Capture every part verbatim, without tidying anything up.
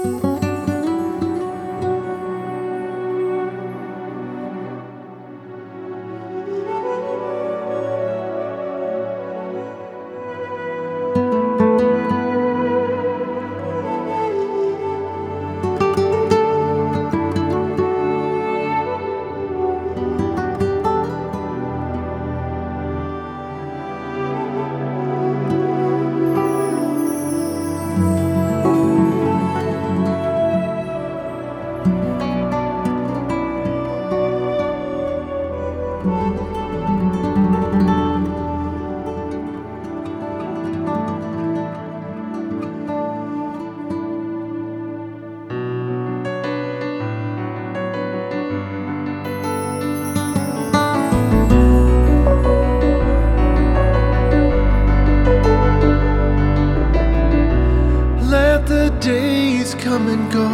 Days come and go.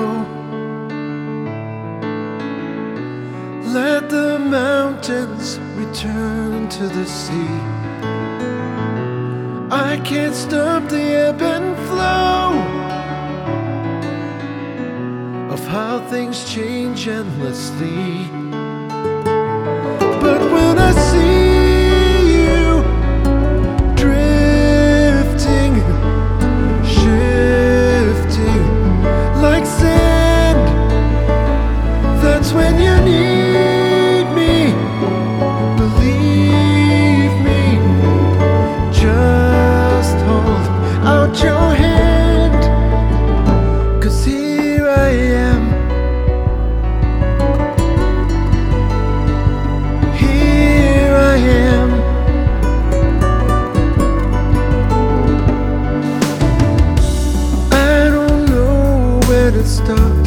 Let the mountains return to the sea. I can't stop the ebb and flow of how things change endlessly. But when I see you drifting, like sand, that's when you need me. Believe me, just hold out your hand, 'cause here I am. Here I am. I don't know where to start.